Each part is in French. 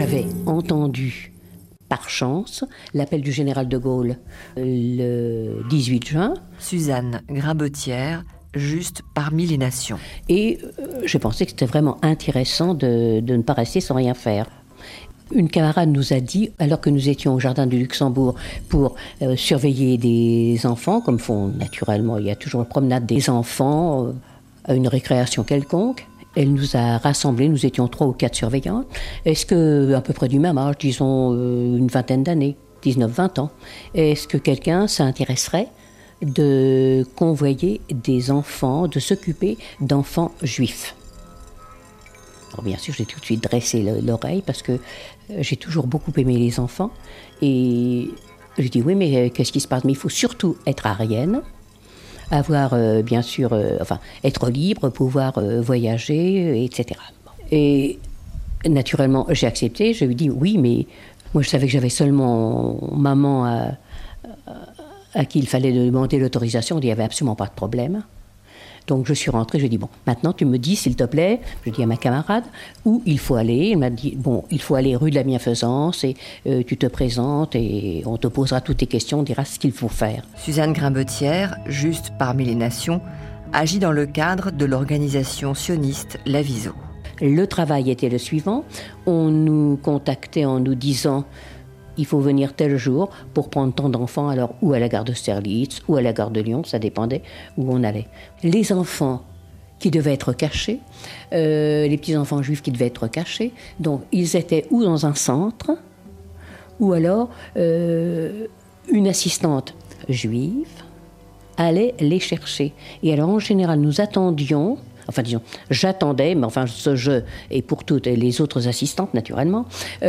J'avais entendu, par chance, l'appel du général de Gaulle le 18 juin. Suzanne Grimbetière, juste parmi les nations. Et je pensais que c'était vraiment intéressant de ne pas rester sans rien faire. Une camarade nous a dit, alors que nous étions au Jardin du Luxembourg pour surveiller des enfants, comme font naturellement, il y a toujours une promenade des enfants à une récréation quelconque. Elle nous a rassemblés, nous étions 3 ou 4 surveillantes. Est-ce que, à peu près du même âge, disons une vingtaine d'années, 19-20 ans, est-ce que quelqu'un s'intéresserait de convoyer des enfants, de s'occuper d'enfants juifs? Alors bien sûr, j'ai tout de suite dressé l'oreille parce que j'ai toujours beaucoup aimé les enfants. Et je dis oui, mais qu'est-ce qui se passe? Mais il faut surtout être arienne, avoir bien sûr, être libre, pouvoir voyager, etc. Et naturellement, j'ai accepté. Je lui dis oui, mais moi je savais que j'avais seulement maman à qui il fallait demander l'autorisation. Il n'y avait absolument pas de problème. Donc je suis rentrée, je lui ai dit, bon, maintenant tu me dis, s'il te plaît, je dis à ma camarade, où il faut aller. Elle m'a dit, bon, il faut aller rue de la Bienfaisance et tu te présentes et on te posera toutes tes questions, on dira ce qu'il faut faire. Suzanne Grimbetière, juste parmi les nations, agit dans le cadre de l'organisation sioniste l'Aviso. Le travail était le suivant, on nous contactait en nous disant, il faut venir tel jour pour prendre tant d'enfants, alors ou à la gare d'Austerlitz, ou à la gare de Lyon, ça dépendait où on allait. Les enfants qui devaient être cachés, les petits-enfants juifs qui devaient être cachés, donc ils étaient ou dans un centre, ou alors une assistante juive allait les chercher. Et alors en général, nous attendions, enfin disons, j'attendais, mais enfin ce jeu, et pour toutes les autres assistantes naturellement,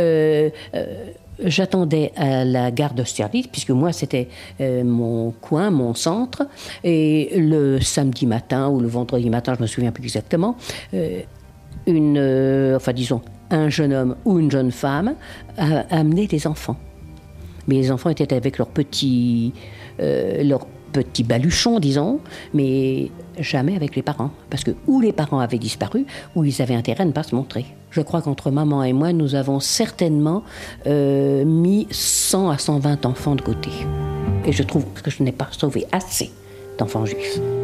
j'attendais à la gare d'Austerlitz, puisque moi, c'était mon coin, mon centre. Et le samedi matin ou le vendredi matin, je ne me souviens plus exactement, un jeune homme ou une jeune femme amenait des enfants. Mais les enfants étaient avec leurs petits baluchons, disons, mais jamais avec les parents. Parce que ou les parents avaient disparu, ou ils avaient intérêt à ne pas se montrer. Je crois qu'entre maman et moi, nous avons certainement mis 100 à 120 enfants de côté. Et je trouve que je n'ai pas sauvé assez d'enfants juifs.